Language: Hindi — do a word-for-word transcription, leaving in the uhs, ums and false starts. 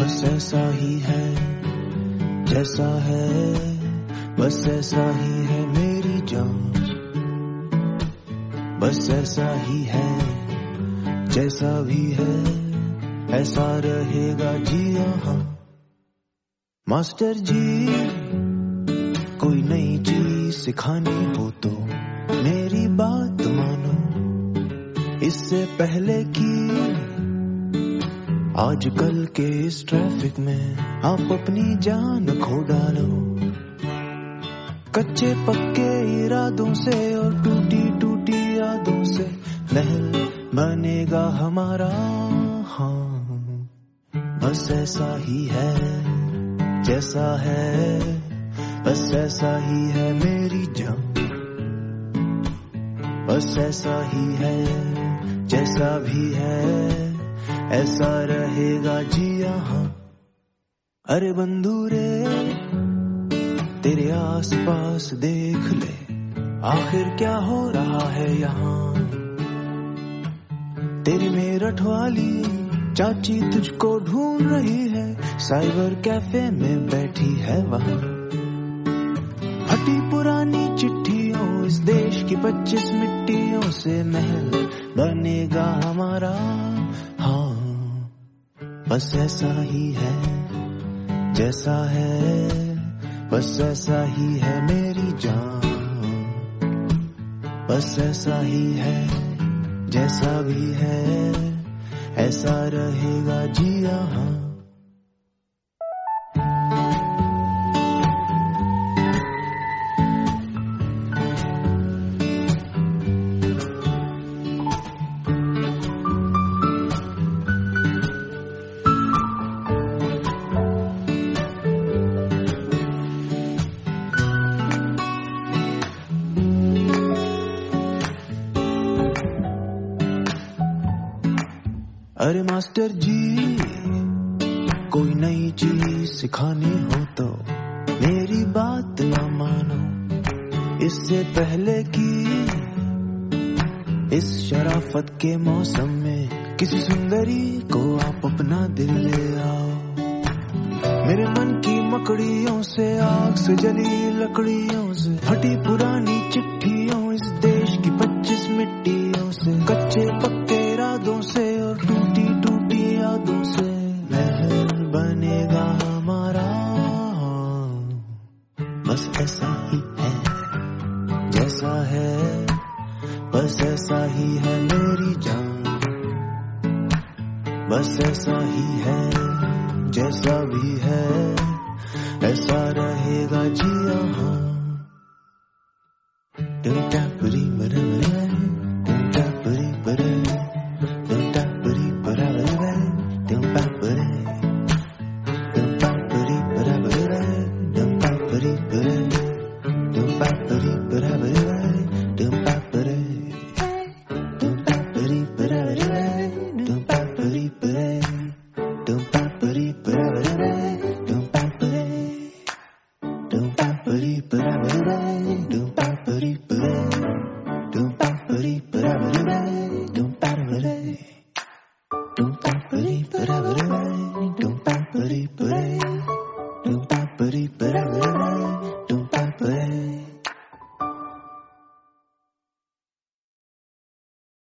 बस ऐसा ही है जैसा है, बस ऐसा ही है मेरी जान, बस ऐसा ही है जैसा भी है, ऐसा रहेगा जी यहाँ। मास्टर जी कोई नई चीज सिखानी हो तो मेरी बात मानो, इससे पहले कि आजकल के इस ट्रैफिक में आप अपनी जान खो डालो। कच्चे पक्के इरादों से और टूटी टूटी यादों से महल बनेगा हमारा, हाँ बस ऐसा ही है जैसा है, बस ऐसा ही है मेरी जान, बस ऐसा ही है जैसा भी है, ऐसा रहेगा जी यहाँ। अरे बंधुरे तेरे आसपास देख ले, आखिर क्या हो रहा है यहाँ। तेरी मेरठ वाली चाची तुझको ढूंढ रही है, साइबर कैफे में बैठी है वहाँ। फटी पुरानी चिट्ठियों इस देश की पच्चीस मिट्टियों से महल बनेगा हमारा, हाँ बस ऐसा ही है जैसा है, बस ऐसा ही है मेरी जान, बस ऐसा ही है जैसा भी है, ऐसा रहेगा जी यहाँ। अरे मास्टर जी कोई नई चीज सिखानी हो तो मेरी बात ना मानो, इससे पहले कि इस शराफत के मौसम में किसी सुंदरी को आप अपना दिल ले आओ। मेरे मन की मकड़ियों से, आग से जली लकड़ियों से, फटी पुरानी चिट्ठियों इस देश की पच्चीस मिट्टियों से, कच्चे पक्के इरादों से और टूटी टूटी यादों से महल बनेगा हमारा, बस ऐसा ही है जैसा है, बस ऐसा ही है मेरी जान, बस ऐसा ही है जैसा भी है, ऐसा रहेगा जी यहाँ। Don't